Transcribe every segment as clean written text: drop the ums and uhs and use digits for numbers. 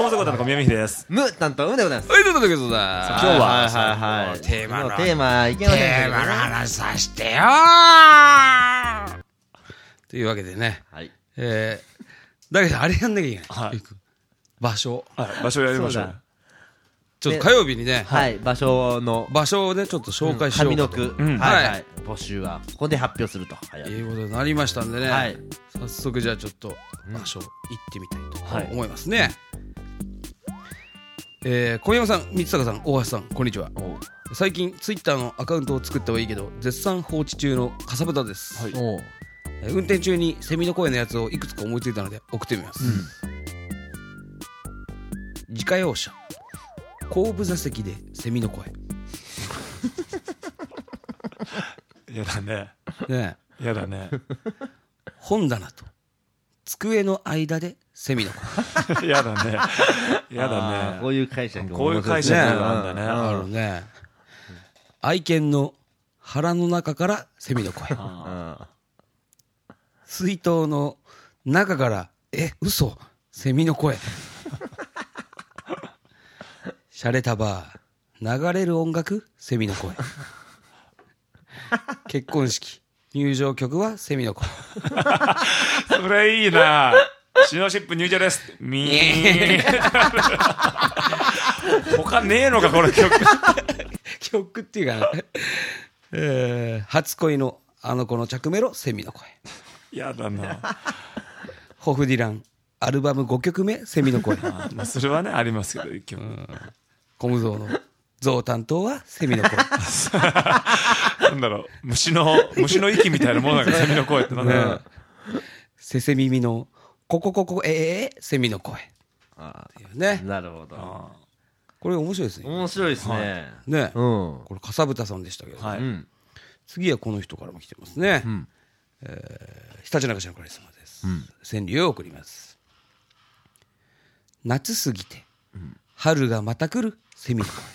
もそこたの小宮美です。 む担当でございます。 はい、ということでございます。 今日ははいテーマの池野先生の話させてよというわけでね、 はい。 だけどあれやんなきゃいけない。 はい。 場所。 はい、場所やりましょう。 ちょっと火曜日にね、 はい場所をねちょっと紹介しよう上のかと句はい募集はここで発表するということになりましたんでね。 はい。 早速じゃあちょっと場所行ってみたいと思いますね。小山さん、三坂さん、大橋さん、こんにちは。最近ツイッターのアカウントを作ったはいいけど絶賛放置中のかさぶたです。 はい。 運転中にセミの声のやつをいくつか思いついたので送ってみます。自家用車後部座席でセミの声。 やだね。 ねやだね。 本棚と机の間でセミの声。 やだね。やだね。 こういう解釈こういう解釈があるんだね。 あるね。愛犬の腹の中からセミの声。水筒の中から嘘セミの声。洒落たバー流れる音楽セミの声。結婚式入場曲はセミの声。 それいいな。シノシップ入場です。ミーン。他ねえのかこの曲。 曲っていうかね、初恋のあの子の着メロセミの声。 やだな。 ホフディランアルバム5曲目セミの声。 まあそれはねありますけど一曲。 コムゾウのゾウ担当はセミの声。 なんだろう虫の息みたいなものなんかセミの声ってなんだろう。 せせ耳のココココセミの声。ね。 なるほど。 これ面白いですね。 面白いですね。 ね。 うん。 これかさぶたさんでしたけど。 はい。 次はこの人からも来てますね。ひたちなか市のカリスマです。川柳を送ります。夏過ぎて春がまた来るセミの声。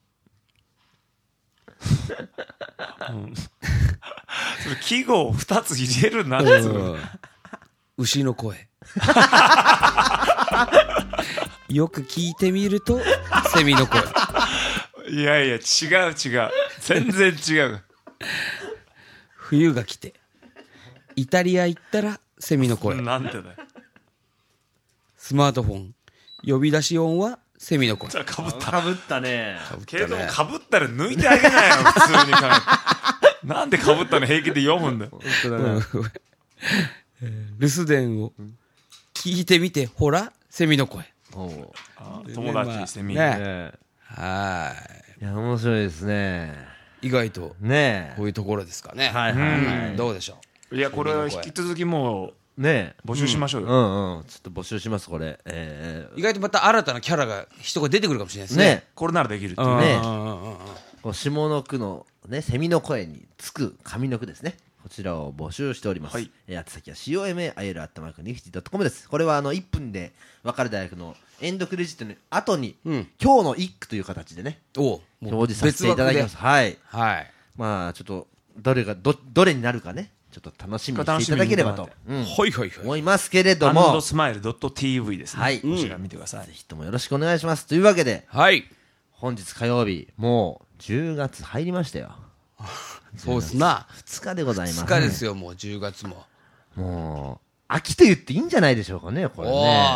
それ季語を2つ入れるな。 牛の声。よく聞いてみるとセミの声。 いやいや違う全然違う。 冬が来てイタリア行ったらセミの声。 なんでだよ。 スマートフォン呼び出し音はセミの声。 じゃあかぶった。 かぶったね。 けどかぶったら抜いてあげないよ普通に考えて。なんでかぶったの平気で読むんだよ。 留守電を聞いてみてほらセミの声。 友達セミ。 ね。はい。 いや面白いですね。 意外とねこういうところですかね。 はいはい。 どうでしょう。 いやこれは引き続きもうね募集しましょうよ。 うんうん。ちょっと募集しますこれ。 意外とまた新たなキャラが人が出てくるかもしれないですね。 ね。 これならできるっていうね。 ね。 こう下の句のねセミの声につく上の句ですね。こちらを募集しております。 はい。 宛先は COMAIL@nifty.com です。これは1分で分かる大学のエンドクレジットの後に、今日の一句という形でね表表示させていただきます。はい。 はい。 まあちょっとどれになるかねちょっと楽しみにしていただければと思いますけれども。 &smile.tv ですね。 はい。 こちら見てください。 ぜひともよろしくお願いします。というわけで、 はい。 本日火曜日もう10月入りましたよ。 そうですな。 2日でございます。 2日ですよ、もう10月も。 もう、秋と言っていいんじゃないでしょうかね、これね。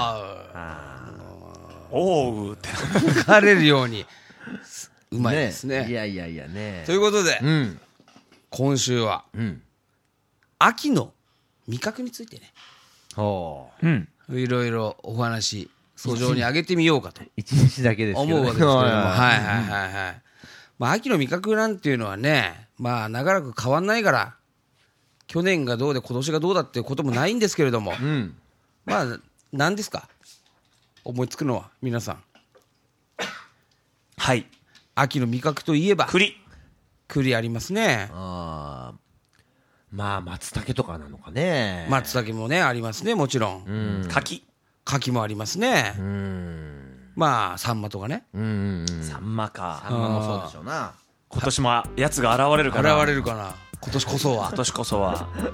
おうって書かれるように、うまいですね。 いやね。 ということで、今週は、秋の味覚についてね、いろいろお話、訴状に上げてみようかと。 一日だけですけど思うわけですけれども、はい。まあ、秋の味覚なんていうのはね、まあ、長らく変わんないから、去年がどうで今年がどうだっていうこともないんですけれども、まあ、何ですか思いつくのは、皆さん。 はい。 秋の味覚といえば、栗ありますね。 まあ、松茸とかなのかね。 松茸もね、ありますね、もちろん。柿もありますね。まあ、サンマとかね。 サンマか。 サンマもそうでしょうな。 今年もやつが現れるかな。 現れるかな。今年こそは。 今年こそは。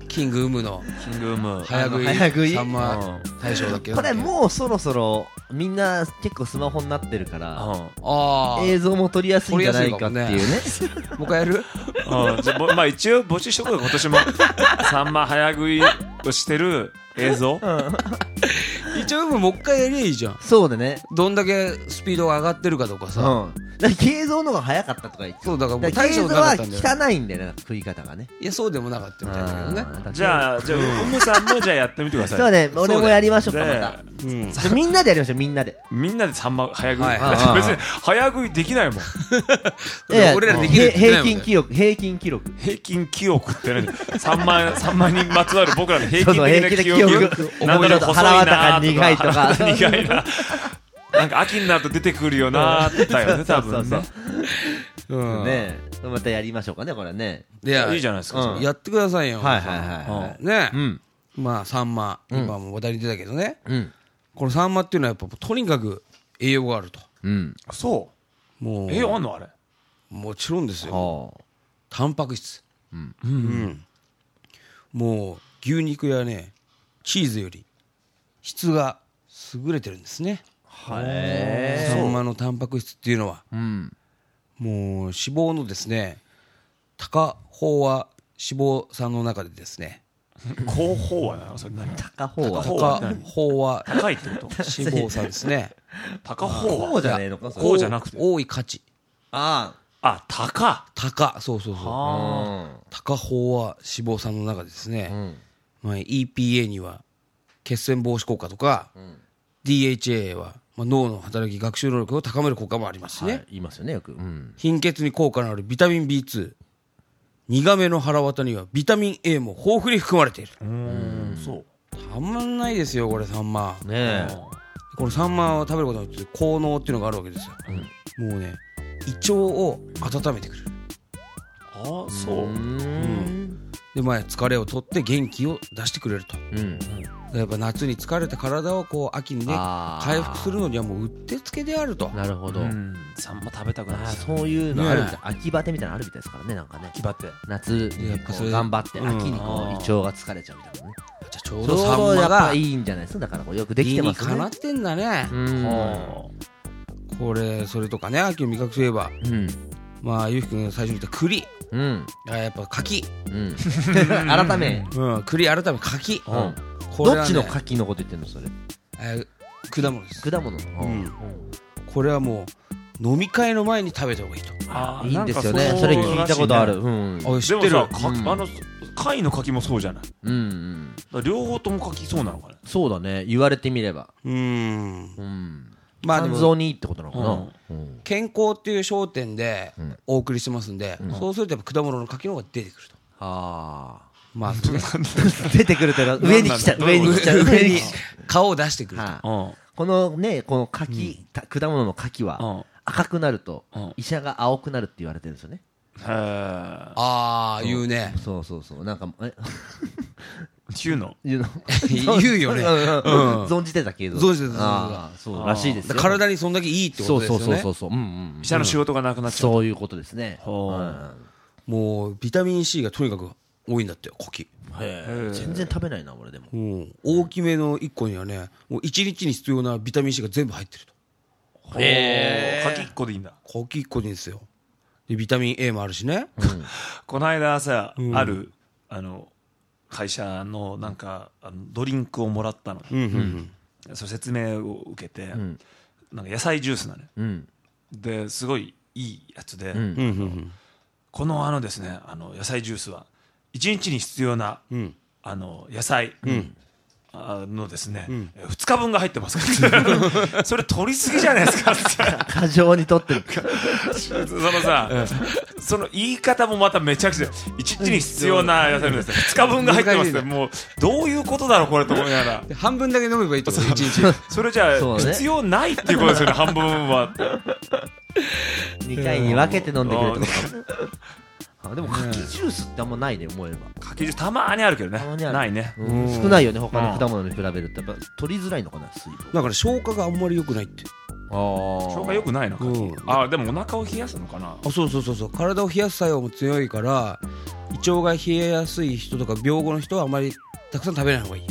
キングウムのキングウム早食いサンマ大将だっけ。 これもうそろそろみんな結構スマホになってるからあ映像も撮りやすいんじゃないかっていうね。 もう一回やる。 じゃあまあ一応募集しとこうよ今年もサンマ早食いをしてる映像。 一応もう一回やりゃいいじゃん。 そうだね。 どんだけスピードが上がってるかとかさ。 だから形像の方が早かったとか言って。 そうだからもう形像大将なかはったんだよ。 汚いんだよね、食い方がね。 いやそうでもなかったみたいだけどね。 じゃあウムさんもじゃあやってみてください。 そうね、俺もやりましょうか、までた。 うん。 じゃあみんなでやりましょう、みんなで。 みんなでサンマ早食い、 はい別に早食いできないもん。 俺らできるって言ってないもんね。 平均記録。 平均記憶って何？サンマにまつわる僕らの平均そう的な記憶。なんだろう細い腹渡なが苦いとか。 苦いな。なんか秋になると出てくるよなーだよね多分ね。 うん。 ねえ、またやりましょうかね、これね。 いやいいじゃないですか。 うんやってくださいよ。 はいはいはいね。 うん。 まあサンマ今も話題に出たけどね。 うん。 このサンマっていうのはやっぱとにかく栄養があると。 うん。 そもうう。あんのあれ。 もちろんですよ。 あタンパク質。うん。もう牛肉やねチーズより質が優れてるんですね。 あ。へサンマのタンパク質っていうのはうん。 もう脂肪のですね高飽和脂肪酸の中でですね高飽和なのそれ何？ 高方は。 高高飽和高いってこと？ 脂肪酸ですね。 高飽和。 こうじゃねえのか、それ。 こうじゃなくて。 多い価値ああ、高。 そうそうそうあ。 高飽和脂肪酸の中でですね、 うん。 まあ、EPA には血栓防止効果とか、DHA は、まあ、脳の働き学習能力を高める効果もありますしね、 はい、言いますよね、よく。うん。 貧血に効果のあるビタミン B2 苦めの腹渡にはビタミン A も豊富に含まれている。 そう。 たまんないですよこれサンマ。 ねこのサンマを食べることによって効能っていうのがあるわけですよ、もうね胃腸を温めてくれる。 あ、そう。 でまあ疲れを取って元気を出してくれると。 え。うん。 やっぱ夏に疲れた体をこう秋にねあー回復するのにはもううってつけであると。 なるほど。 サンマ食べたくなああ、 い。 そういうのあるみたいね。 秋バテみたいなのあるみたいですからね、なんかね。 気張って。 夏やっぱそれ頑張って、 うん秋にこう胃腸が疲れちゃうみたいなね。 じゃあちょうちょうどサンどやっマがぱいいんじゃないですか。だからこうよくでき理てますねにかなっ。てんだね。これそれとかね秋の味覚といえばうん。 まあゆうきくんが最初に言った栗、 うん。 やっぱ柿、 うん。改め。 栗改め柿、 うん。 これはねどっちの柿のこと言ってんのそれ。 果物です。 果物の。 んこれはもう飲み会の前に食べた方がいいと。 あいいんですよね。それ聞いたことある。うん。 あ知ってる。 でもさ、貝の柿もそうじゃない。 うんうん。 だから両方とも柿そうなのかね。 そうだね。言われてみれば。 うんまあで肝も臓にいいってことなのかな。うん。 健康っていう焦点でお送りしてますんで、そうするとやっぱ果物の柿の方が出てくると。 あまあねあ。出てくるってのは上に来ちゃう。上に来ちゃう。上に。 顔を出してくると。 はいこのね、この柿、果物の柿は赤くなると医者が青くなるって言われてるんですよね。 へああ言うね。 そうそうそう。なんか、 言うの言うの言うよね。 存じてたけど。 存じてたああ、そうらしいですよ。 体にそんだけいいってことですよね。 そう。うんうん。 医者の仕事がなくなっちゃう。 そういうことですね。 もうビタミン C がとにかく多いんだってよ柿。 全然食べないな、俺でも。 大きめの1個にはねもう1日に必要なビタミン C が全部入ってると。 柿1個でいいんだ。 柿1個でいいんですよ。でビタミン A もあるしね。 この間さ、ある会社のなんかドリンクをもらったの。その説明を受けて、なんか野菜ジュースなのよ。ですごいいいやつで、このですね野菜ジュースは1日に必要な野菜のですね2日分が入ってますからそれ取りすぎじゃないですかって過剰に取ってる。 そのさその言い方もまためちゃくちゃ1日に必要な野菜のですね2日分が入ってますってもうどういうことだろうこれと思いながら半分だけ飲めばいいってこと1日。 それじゃあ必要ないっていうことですよね半分は。 2回に分けて飲んでくれってことかも。でも柿ジュースってあんまないね、思えば。 柿ジュースたまにあるけどね。 たまにあるないね。 少ないよね、他の果物に比べると。やっぱ取りづらいのかな、水分。 だから消化があんまり良くないって。 消化良くないのか。でもお腹を冷やすのかな。 そう体を冷やす作用も強いから胃腸が冷えやすい人とか病後の人はあまりたくさん食べない方がいい。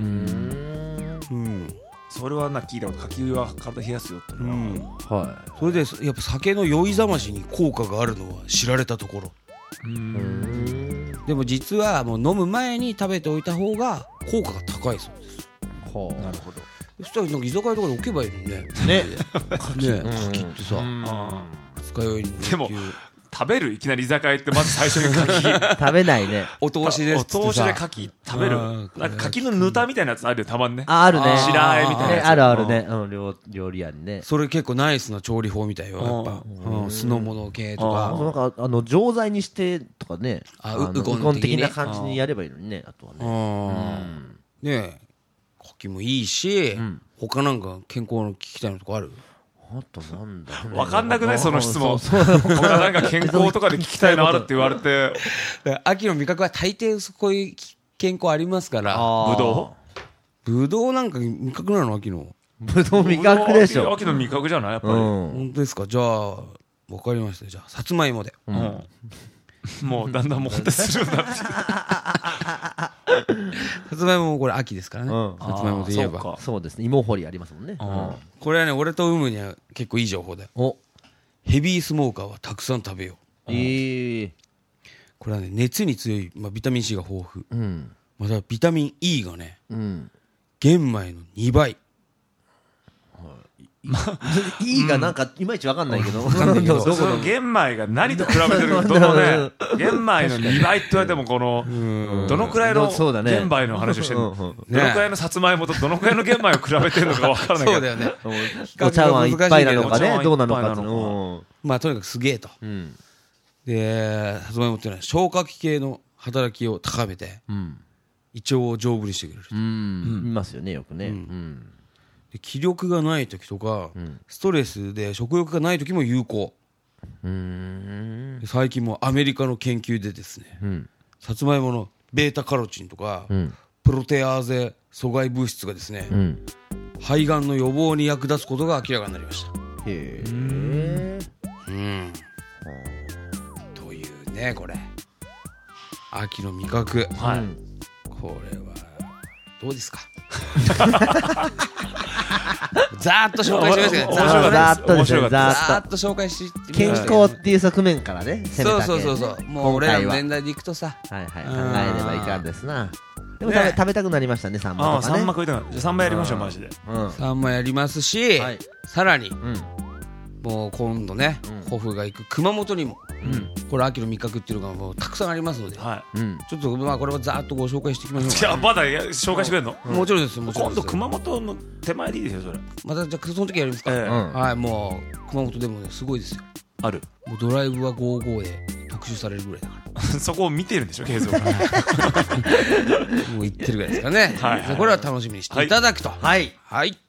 それは聞いたこと、柿は体冷やすよってのは、 はい。 それでやっぱ酒の酔いざましに効果があるのは知られたところ。でも実はもう飲む前に食べておいた方が効果が高いそうです。 はあ、 なるほど。 そしたら居酒屋とかで置けばいいのにね。 ね。 柿ってさ、二日酔いに。 でも食べる、いきなり居酒屋行ってまず最初に柿食べないね。 お通しですっつってさ、 お通しで柿食べる。柿のぬたみたいなやつあるよ、たまにね。 あるね。 白あえみたいなやつ。 あるあるね。料理屋にね。 それ結構ナイスな調理法みたいよ、やっぱ。酢の物系とか。 なんか錠剤にしてとかね。 ウコン的な感じにやればいいのにね、あとはね。 ねえ、柿もいいし、他なんか健康の聞きたいのとかある？ あとなんだろうね。 わかんなくないその質問。他なんか健康とかで聞きたいのあるって言われて。 秋の味覚は大抵こういう健康ありますから。ぶどうなんか味覚なの？秋のぶどう味覚でしょ。 秋の味覚じゃないやっぱり。 本当ですか？じゃあわかりました。じゃあさつまいもで。 もうだんだんもう本当にするようになって。 さつまいももこれ秋ですからね。さつまいもといえば。 そうですね。芋掘りありますもんね。 これはね、俺とウムには結構いい情報だよ。ヘビースモーカーはたくさん食べよう。これはね、熱に強い、ビタミン C が豊富。またビタミン E がね、玄米の2倍。 E がなんかいまいちわかんないけど、 その玄米が何と比べてるどのね、玄米の2倍って言われてもどのくらいの玄米の話をしてるの、どのくらいのさつまいもとどのくらいの玄米を比べてるのかわからないけど、 そうだよね。 お茶碗一杯なのかね、どうなのかっていうの。 まあとにかくすげえと。で、さつまいもっていうのは消化器系の働きを高めて、胃腸を丈夫にしてくれる。 いますよね、よくね。 気力がない時とか、ストレスで食欲がない時も有効。最近もアメリカの研究でですね、さつまいものベータカロチンとか、プロテアーゼ阻害物質がですね、肺がんの予防に役立つことが明らかになりました。へえ。というね、これ秋の味覚、これはどうですか？ざーっと紹介しましたけど、 ざーっとですね、 ざーっと紹介して健康っていう側面からね、 そう。もう俺らの年代でいくとさ、 考えればいかんですな。でも食べたくなりましたね、サンマとかね。 サンマ食いたくなる。じゃあサンマやりましょう、マジで。 サンマやりますし、さらにもう今度ね、ホフが行く熊本にも、これ秋の味覚っていうのがもうたくさんありますので、ちょっとこれはざーっとご紹介していきましょうか。 いや、まだ紹介してくれるの？ もちろんです、もちろんです。 今度熊本の手前でいいですよ、それ。 またじゃあその時やりますか。はい、もう熊本でもね、すごいですよ。 ある。 もうドライブは55で特集されるぐらいだから。 そこを見てるんでしょ、継続。もう行ってるぐらいですかね。これは楽しみにしていただくと。はい。